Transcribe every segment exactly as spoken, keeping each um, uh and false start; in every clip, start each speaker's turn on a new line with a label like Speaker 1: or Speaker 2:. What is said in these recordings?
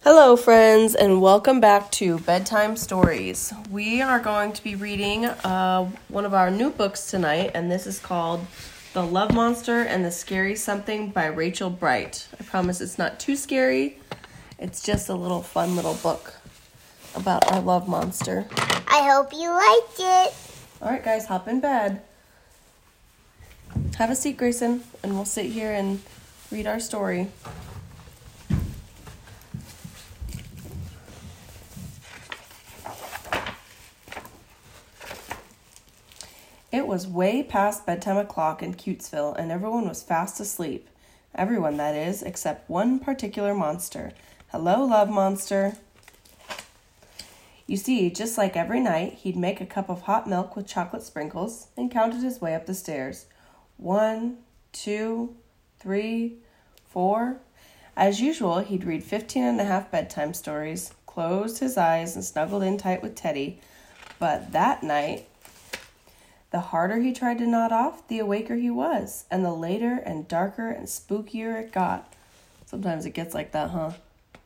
Speaker 1: Hello, friends, and welcome back to Bedtime Stories. We are going to be reading uh, one of our new books tonight, and this is called The Love Monster and the Scary Something by Rachel Bright. I promise it's not too scary. It's just a little fun little book about our love monster.
Speaker 2: I hope you liked it.
Speaker 1: All right, guys, hop in bed. Have a seat, Grayson, and we'll sit here and read our story. It was way past bedtime o'clock in Cutesville, and everyone was fast asleep. Everyone, that is, except one particular monster. Hello, love monster. You see, just like every night, he'd make a cup of hot milk with chocolate sprinkles and counted his way up the stairs. One, two, three, four. As usual, he'd read fifteen and a half bedtime stories, closed his eyes, and snuggled in tight with Teddy. But that night, the harder he tried to nod off, the awaker he was, and the later and darker and spookier it got. Sometimes it gets like that, huh?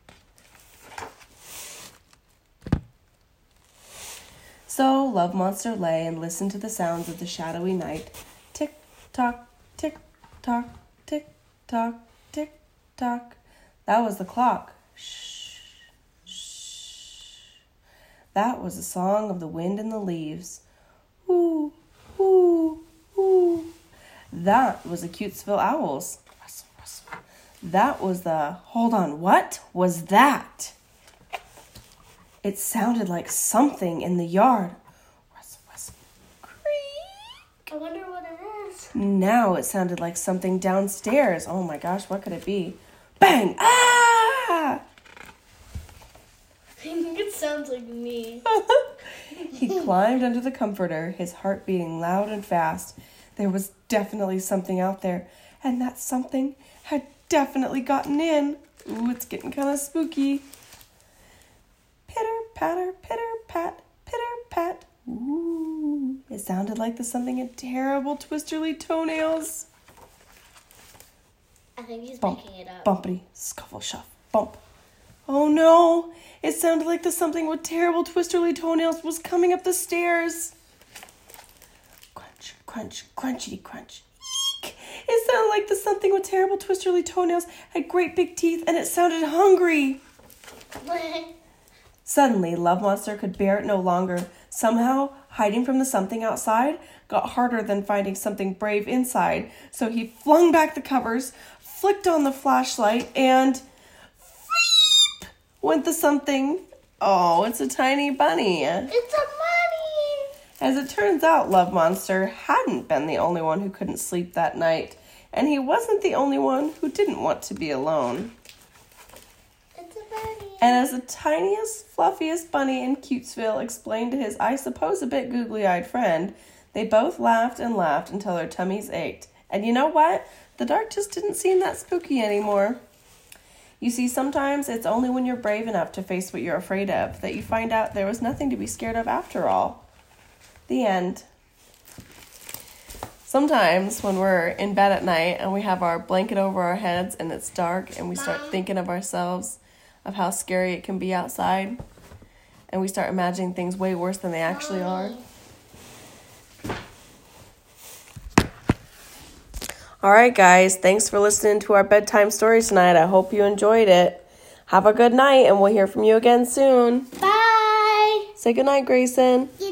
Speaker 1: So Love Monster lay and listened to the sounds of the shadowy night. Tick-tock, tick-tock, tick-tock, tick-tock. That was the clock. Shh, shh. That was the song of the wind in the leaves. Ooh. Ooh, ooh. That was the Cutesville owls. Rustle, rustle. That was the... Hold on, what was that? It sounded like something in the yard. Rustle, rustle. Creak.
Speaker 2: I wonder what it is.
Speaker 1: Now it sounded like something downstairs. Oh my gosh, what could it be? Bang! Ah!
Speaker 2: I think it sounds like me.
Speaker 1: He climbed under the comforter, his heart beating loud and fast. There was definitely something out there, and that something had definitely gotten in. Ooh, it's getting kind of spooky. Pitter, patter, pitter, pat, pitter, pat. Ooh, it sounded like the something had terrible twisterly toenails.
Speaker 2: I think he's
Speaker 1: Bump,
Speaker 2: making it up.
Speaker 1: bumpity, scuffle, shuff, bump. Oh no, it sounded like the something with terrible twisterly toenails was coming up the stairs. Crunch, crunch, crunchity crunch. Eek! It sounded like the something with terrible twisterly toenails had great big teeth and it sounded hungry. Suddenly, Love Monster could bear it no longer. Somehow, hiding from the something outside got harder than finding something brave inside. So he flung back the covers, flicked on the flashlight, and... went the something. Oh, it's a tiny bunny.
Speaker 2: It's a bunny.
Speaker 1: As it turns out, Love Monster hadn't been the only one who couldn't sleep that night, and he wasn't the only one who didn't want to be alone.
Speaker 2: It's a bunny.
Speaker 1: And as the tiniest, fluffiest bunny in Cutesville explained to his, I suppose, a bit googly-eyed friend, they both laughed and laughed until their tummies ached. And you know what? The dark just didn't seem that spooky anymore. You see, sometimes it's only when you're brave enough to face what you're afraid of that you find out there was nothing to be scared of after all. The end. Sometimes when we're in bed at night and we have our blanket over our heads and it's dark and we start
Speaker 2: Mom.
Speaker 1: thinking of ourselves, of how scary it can be outside, and we start imagining things way worse than they actually are. All right, guys, thanks for listening to our bedtime story tonight. I hope you enjoyed it. Have a good night, and we'll hear from you again soon.
Speaker 2: Bye.
Speaker 1: Say goodnight, Grayson.
Speaker 2: Yeah.